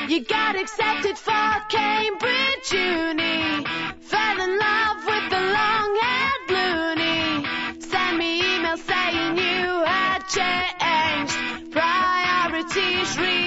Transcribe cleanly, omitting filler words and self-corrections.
You got accepted for Cambridge Uni. Fell in love with the long-haired loony. Send me emails saying you had changed. Priorities